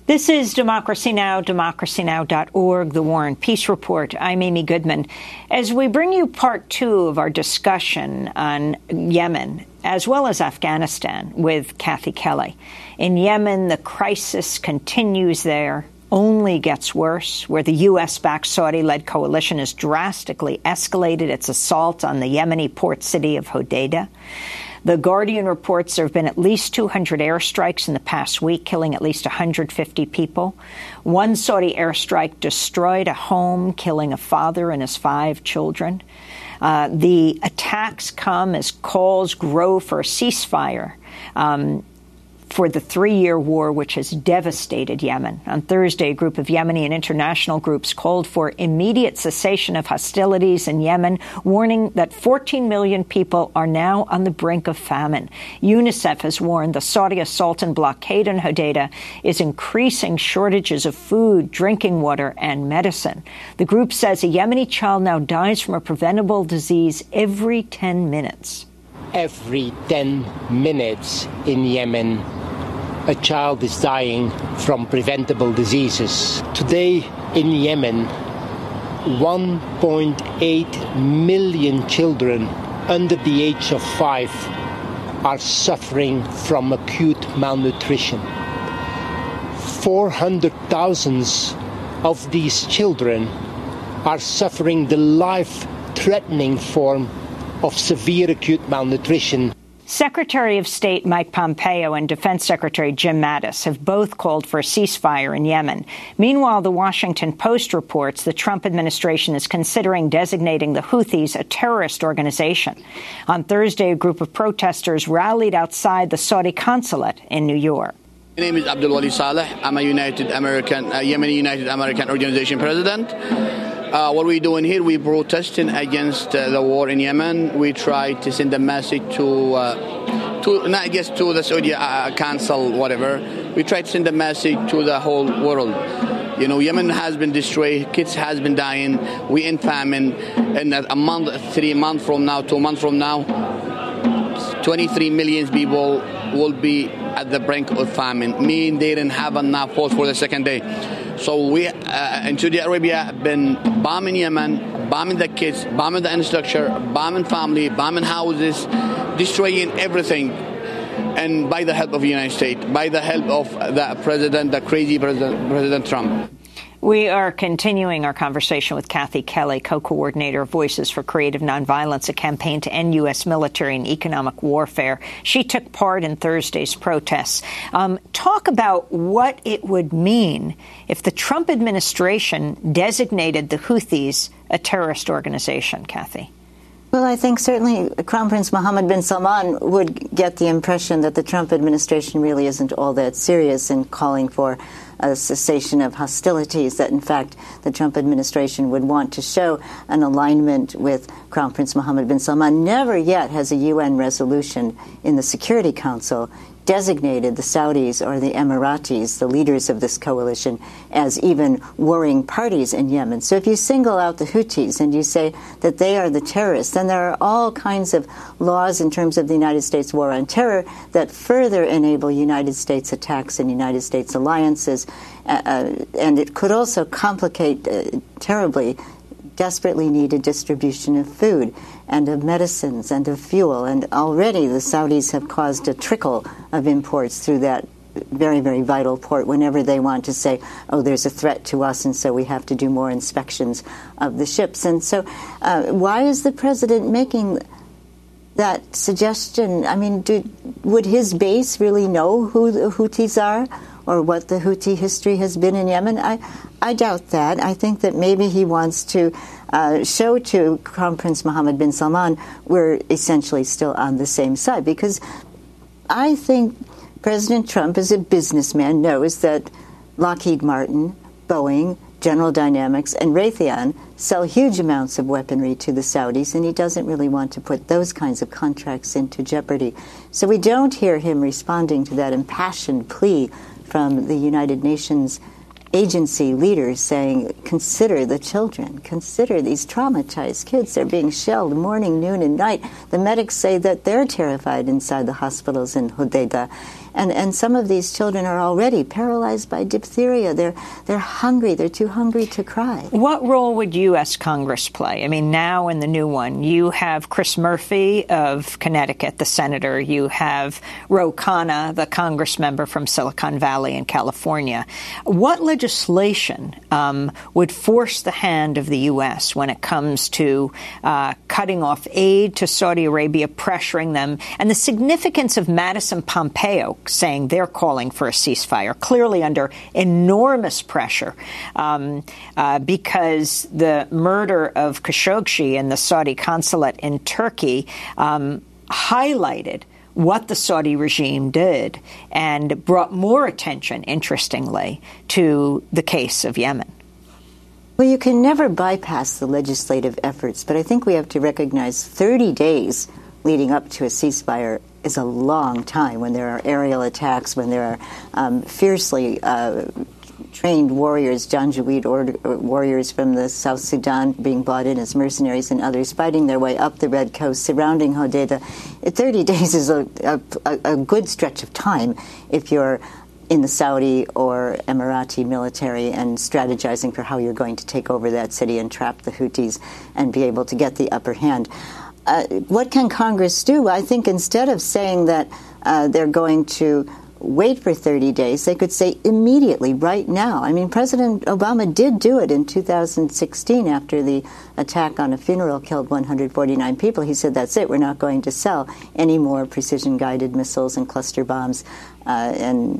This is Democracy Now!, democracynow.org, The War and Peace Report. I'm Amy Goodman. As we bring you part two of our discussion on Yemen, as well as Afghanistan, with Kathy Kelly. In Yemen, the crisis continues there, only gets worse, where the U.S.-backed Saudi-led coalition has drastically escalated its assault on the Yemeni port city of Hodeidah. The Guardian reports there have been at least 200 airstrikes in the past week, killing at least 150 people. One Saudi airstrike destroyed a home, killing a father and his 5 children. The attacks come as calls grow for a ceasefire for the 3-year war which has devastated Yemen. On Thursday, a group of Yemeni and international groups called for immediate cessation of hostilities in Yemen, warning that 14 million people are now on the brink of famine. UNICEF has warned the Saudi assault and blockade in Hodeidah is increasing shortages of food, drinking water, and medicine. The group says a Yemeni child now dies from a preventable disease every 10 minutes. Every 10 minutes in Yemen, a child is dying from preventable diseases. Today in Yemen, 1.8 million children under the age of 5 are suffering from acute malnutrition. 400,000 of these children are suffering the life-threatening form of severe acute malnutrition. Secretary of State Mike Pompeo and Defense Secretary Jim Mattis have both called for a ceasefire in Yemen. Meanwhile, the Washington Post reports the Trump administration is considering designating the Houthis a terrorist organization. On Thursday, a group of protesters rallied outside the Saudi consulate in New York. My name is Abdul Wali Saleh. I'm a Yemeni United American Organization president. What we're doing here, we're protesting against the war in Yemen. We try to send a message to not just to the Saudi council, whatever. We try to send a message to the whole world. You know, Yemen has been destroyed. Kids has been dying. We in famine. And a month, 3 months from now, 2 months from now, 23 million people will be at the brink of famine. Meaning they didn't have enough food for the second day. So we in Saudi Arabia have been bombing Yemen, bombing the kids, bombing the infrastructure, bombing family, bombing houses, destroying everything. And by the help of the United States, by the help of the crazy President Trump. We are continuing our conversation with Kathy Kelly, co-coordinator of Voices for Creative Nonviolence, a campaign to end U.S. military and economic warfare. She took part in Thursday's protests. Talk about what it would mean if the Trump administration designated the Houthis a terrorist organization, Kathy. Well, I think certainly Crown Prince Mohammed bin Salman would get the impression that the Trump administration really isn't all that serious in calling for a cessation of hostilities, that in fact the Trump administration would want to show an alignment with Crown Prince Mohammed bin Salman. Never yet has a UN resolution in the Security Council designated the Saudis or the Emiratis, the leaders of this coalition, as even warring parties in Yemen. So if you single out the Houthis and you say that they are the terrorists, then there are all kinds of laws in terms of the United States war on terror that further enable United States attacks and United States alliances. And it could also complicate terribly desperately needed distribution of food and of medicines and of fuel. And already the Saudis have caused a trickle of imports through that very, very vital port whenever they want to say, oh, there's a threat to us, and so we have to do more inspections of the ships. And so why is the president making that suggestion? I mean, would his base really know who the Houthis are or what the Houthi history has been in Yemen? I doubt that. I think that maybe he wants to show to Crown Prince Mohammed bin Salman we're essentially still on the same side, because I think President Trump, as a businessman, knows that Lockheed Martin, Boeing, General Dynamics, and Raytheon sell huge amounts of weaponry to the Saudis, and he doesn't really want to put those kinds of contracts into jeopardy. So we don't hear him responding to that impassioned plea from the United Nations agency leaders saying, consider the children, consider these traumatized kids. They're being shelled morning, noon, and night. The medics say that they're terrified inside the hospitals in Hodeidah. And some of these children are already paralyzed by diphtheria. They're hungry. They're too hungry to cry. What role would U.S. Congress play? I mean, now in the new one, you have Chris Murphy of Connecticut, the senator. You have Ro Khanna, the Congress member from Silicon Valley in California. What legislation would force the hand of the U.S. when it comes to cutting off aid to Saudi Arabia, pressuring them, and the significance of Madison Pompeo saying they're calling for a ceasefire, clearly under enormous pressure because the murder of Khashoggi in the Saudi consulate in Turkey highlighted what the Saudi regime did and brought more attention, interestingly, to the case of Yemen. Well, you can never bypass the legislative efforts, but I think we have to recognize 30 days leading up to a ceasefire is a long time when there are aerial attacks, when there are fiercely trained warriors, Janjaweed warriors from the South Sudan being brought in as mercenaries and others fighting their way up the Red Coast surrounding Hodeidah. 30 days is a good stretch of time if you're in the Saudi or Emirati military and strategizing for how you're going to take over that city and trap the Houthis and be able to get the upper hand. What can Congress do? I think instead of saying that they're going to wait for 30 days, they could say immediately, right now. I mean, President Obama did do it in 2016 after the attack on a funeral killed 149 people. He said, that's it, we're not going to sell any more precision-guided missiles and cluster bombs and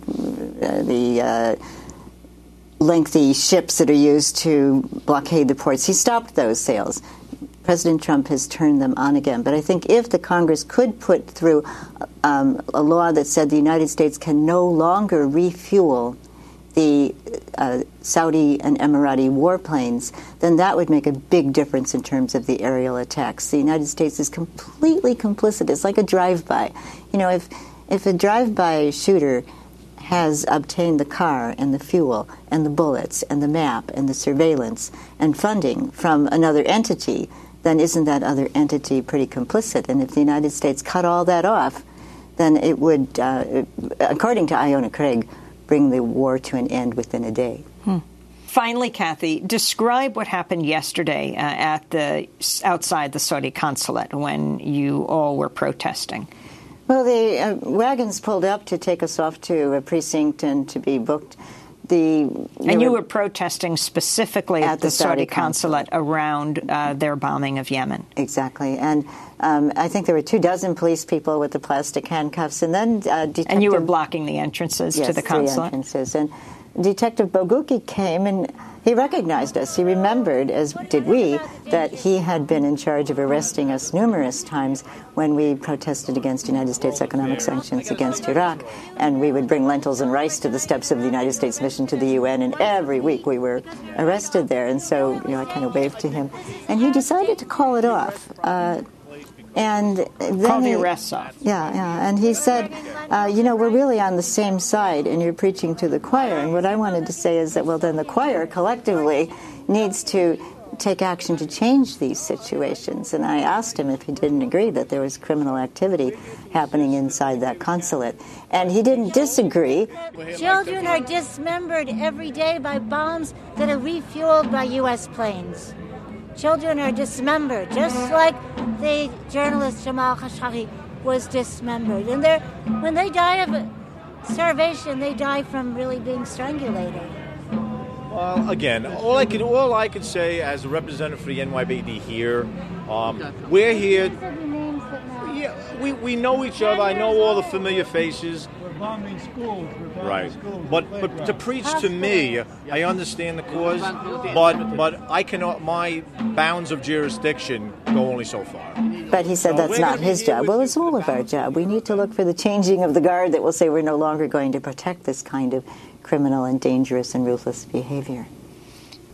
the lengthy ships that are used to blockade the ports. He stopped those sales. President Trump has turned them on again. But I think if the Congress could put through a law that said the United States can no longer refuel the Saudi and Emirati warplanes, then that would make a big difference in terms of the aerial attacks. The United States is completely complicit. It's like a drive-by. You know, if a drive-by shooter has obtained the car and the fuel and the bullets and the map and the surveillance and funding from another entity, then isn't that other entity pretty complicit? And if the United States cut all that off, then it would, according to Iona Craig, bring the war to an end within a day. Finally, Kathy, describe what happened yesterday outside the Saudi consulate when you all were protesting. Well, the wagons pulled up to take us off to a precinct and to be booked. And you were protesting specifically at the Saudi consulate around their bombing of Yemen. Exactly. And I think there were 24 police people with the plastic handcuffs. And then And you were blocking the entrances to the consulate? Yes, 3 entrances. And Detective Boguki came and he recognized us. He remembered, as did we, that he had been in charge of arresting us numerous times when we protested against United States economic sanctions against Iraq. And we would bring lentils and rice to the steps of the United States mission to the UN, and every week we were arrested there. And so, I kind of waved to him. And he decided to call it off. And then call the arrests off. Yeah. And he said, we're really on the same side, and you're preaching to the choir. And what I wanted to say is that, well, then the choir collectively needs to take action to change these situations. And I asked him if he didn't agree that there was criminal activity happening inside that consulate. And he didn't disagree. Children are dismembered every day by bombs that are refueled by U.S. planes. Children are dismembered, just like the journalist Jamal Khashoggi was dismembered. And when they die of starvation, they die from really being strangulated. Well, again, all I could say as a representative for the NYPD here, we're here. Yeah, we know each other. I know all the familiar faces. We're bombing schools. Right. But to preach to me, I understand the cause, but I cannot. My bounds of jurisdiction go only so far. But he said that's not his job. Well, it's all of our job. We need to look for the changing of the guard that will say we're no longer going to protect this kind of criminal and dangerous and ruthless behavior.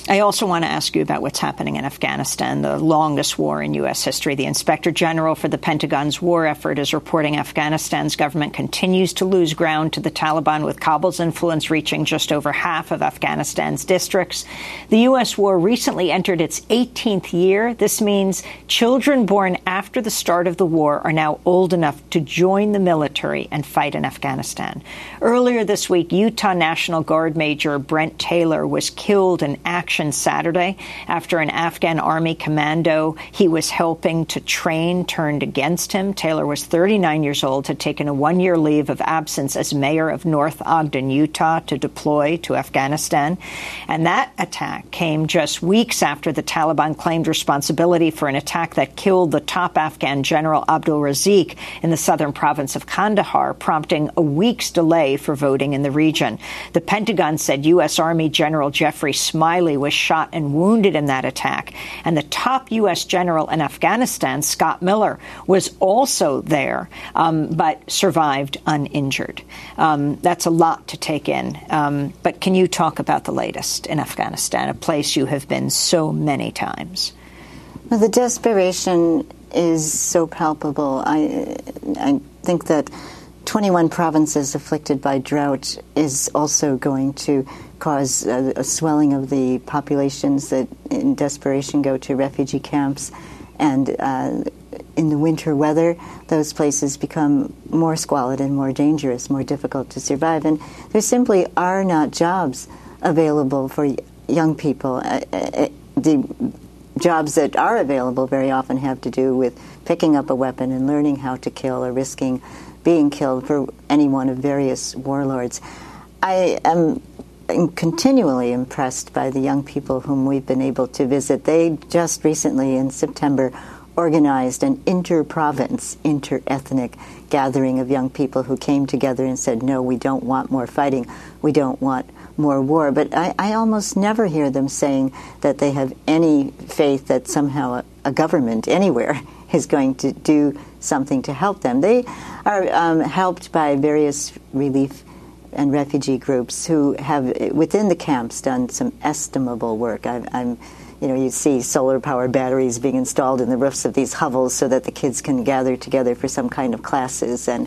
I also want to ask you about what's happening in Afghanistan, the longest war in U.S. history. The Inspector General for the Pentagon's war effort is reporting Afghanistan's government continues to lose ground to the Taliban, with Kabul's influence reaching just over half of Afghanistan's districts. The U.S. war recently entered its 18th year. This means children born after the start of the war are now old enough to join the military and fight in Afghanistan. Earlier this week, Utah National Guard Major Brent Taylor was killed in action Saturday after an Afghan army commando he was helping to train turned against him. Taylor was 39 years old, had taken a one-year leave of absence as mayor of North Ogden, Utah, to deploy to Afghanistan. And that attack came just weeks after the Taliban claimed responsibility for an attack that killed the top Afghan general Abdul Razik in the southern province of Kandahar, prompting a week's delay for voting in the region. The Pentagon said U.S. Army General Jeffrey Smiley was shot and wounded in that attack. And the top U.S. general in Afghanistan, Scott Miller, was also there, but survived uninjured. That's a lot to take in. But can you talk about the latest in Afghanistan, a place you have been so many times? Well, the desperation is so palpable. I think that 21 provinces afflicted by drought is also going to cause a swelling of the populations that in desperation go to refugee camps. And in the winter weather, those places become more squalid and more dangerous, more difficult to survive. And there simply are not jobs available for young people. The jobs that are available very often have to do with picking up a weapon and learning how to kill or risking being killed for any one of various warlords. I am continually impressed by the young people whom we've been able to visit. They just recently, in September, organized an inter-province, inter-ethnic gathering of young people who came together and said, no, we don't want more fighting, we don't want more war. But I almost never hear them saying that they have any faith that somehow a government anywhere is going to do something to help them. They are helped by various relief and refugee groups who have, within the camps, done some estimable work. You see solar-powered batteries being installed in the roofs of these hovels so that the kids can gather together for some kind of classes, and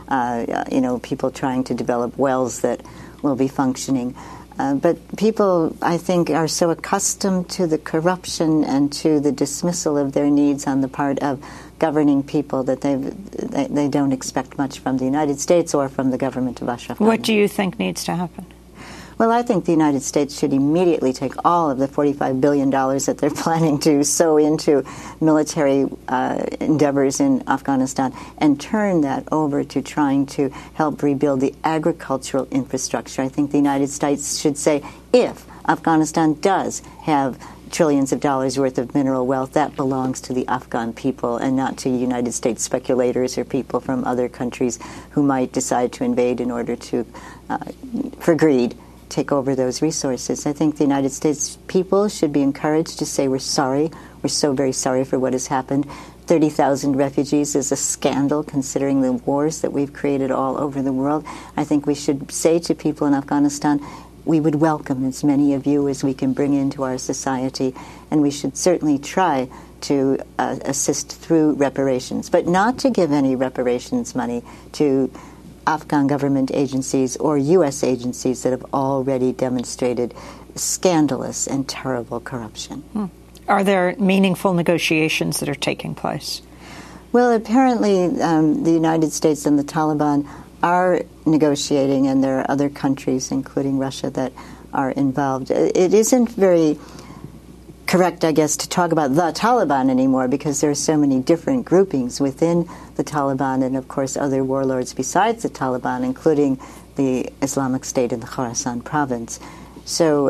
people trying to develop wells that will be functioning. But people, I think, are so accustomed to the corruption and to the dismissal of their needs on the part of governing people that they don't expect much from the United States or from the government of Ashraf Ghani. What do you think needs to happen? Well, I think the United States should immediately take all of the $45 billion that they're planning to sow into military endeavors in Afghanistan and turn that over to trying to help rebuild the agricultural infrastructure. I think the United States should say, if Afghanistan does have trillions of dollars worth of mineral wealth, that belongs to the Afghan people and not to United States speculators or people from other countries who might decide to invade in order to, for greed, take over those resources. I think the United States people should be encouraged to say, we're sorry, we're so very sorry for what has happened. 30,000 refugees is a scandal considering the wars that we've created all over the world. I think we should say to people in Afghanistan, we would welcome as many of you as we can bring into our society, and we should certainly try to assist through reparations, but not to give any reparations money to Afghan government agencies or U.S. agencies that have already demonstrated scandalous and terrible corruption. Are there meaningful negotiations that are taking place? Well, apparently the United States and the Taliban are negotiating, and there are other countries, including Russia, that are involved. It isn't very correct, I guess, to talk about the Taliban anymore because there are so many different groupings within the Taliban and, of course, other warlords besides the Taliban, including the Islamic State in the Khorasan province. So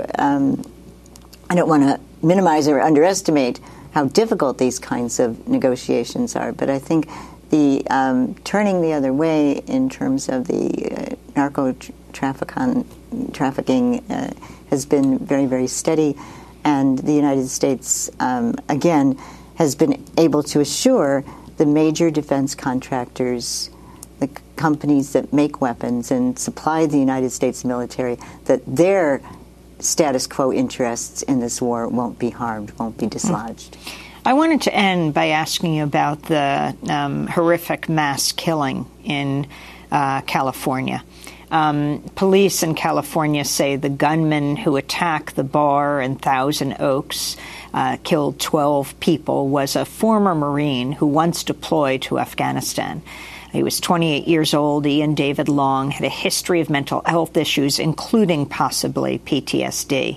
I don't want to minimize or underestimate how difficult these kinds of negotiations are, but I think the turning the other way in terms of the trafficking has been very, very steady, and the United States, again, has been able to assure the major defense contractors, the companies that make weapons and supply the United States military, that their status quo interests in this war won't be harmed, won't be dislodged. I wanted to end by asking you about the horrific mass killing in California. Police in California say the gunman who attacked the bar in Thousand Oaks, killed 12 people, was a former Marine who once deployed to Afghanistan. He was 28 years old. Ian David Long had a history of mental health issues, including possibly PTSD.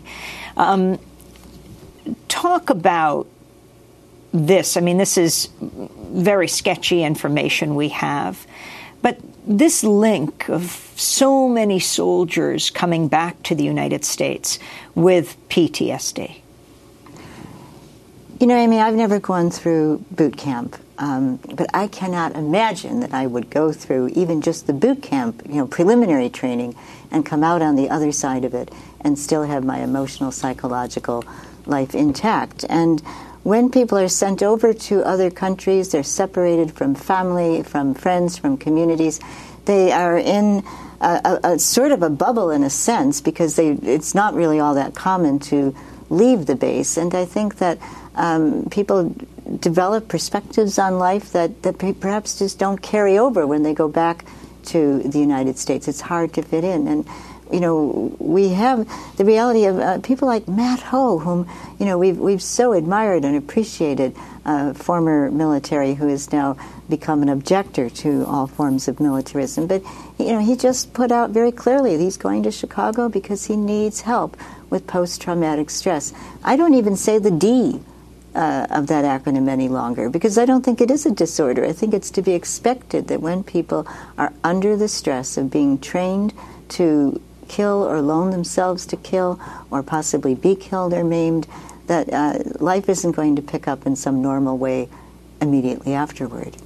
Talk about this. I mean, this is very sketchy information we have, but this link of so many soldiers coming back to the United States with PTSD. You know, Amy, I've never gone through boot camp, but I cannot imagine that I would go through even just the boot camp, preliminary training, and come out on the other side of it and still have my emotional, psychological life intact. And when people are sent over to other countries, they're separated from family, from friends, from communities. They are in a sort of a bubble in a sense, because it's not really all that common to leave the base. And I think that people develop perspectives on life that perhaps just don't carry over when they go back to the United States. It's hard to fit in. And we have the reality of people like Matt Ho, whom we've so admired and appreciated, former military who has now become an objector to all forms of militarism. But he just put out very clearly that he's going to Chicago because he needs help with post-traumatic stress. I don't even say the D of that acronym any longer, because I don't think it is a disorder. I think it's to be expected that when people are under the stress of being trained to kill or loan themselves to kill or possibly be killed or maimed, that life isn't going to pick up in some normal way immediately afterward.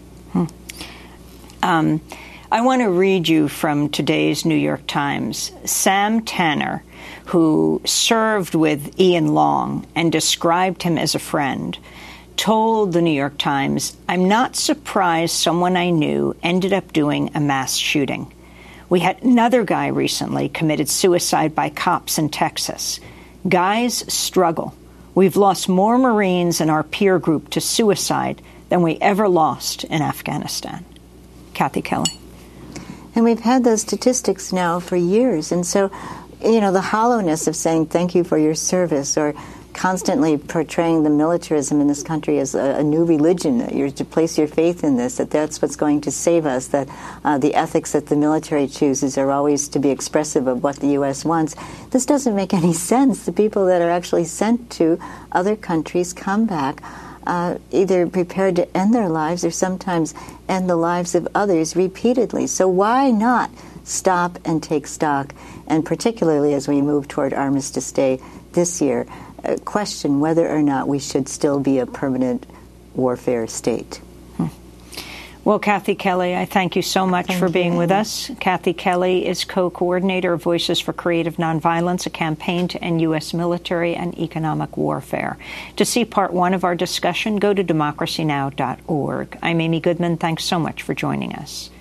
I want to read you from today's New York Times. Sam Tanner, who served with Ian Long and described him as a friend, told the New York Times, "I'm not surprised someone I knew ended up doing a mass shooting. We had another guy recently committed suicide by cops in Texas. Guys struggle. We've lost more Marines in our peer group to suicide than we ever lost in Afghanistan." Kathy Kelly. And we've had those statistics now for years. And so, the hollowness of saying thank you for your service, or constantly portraying the militarism in this country as a new religion, that you're to place your faith in this, that's what's going to save us, that the ethics that the military chooses are always to be expressive of what the U.S. wants. This doesn't make any sense. The people that are actually sent to other countries come back either prepared to end their lives or sometimes end the lives of others repeatedly. So why not stop and take stock, and particularly as we move toward Armistice Day this year, question whether or not we should still be a permanent warfare state. Well, Kathy Kelly, I thank you so much for being with us. Kathy Kelly is co-coordinator of Voices for Creative Nonviolence, a campaign to end U.S. military and economic warfare. To see part 1 of our discussion, go to democracynow.org. I'm Amy Goodman. Thanks so much for joining us.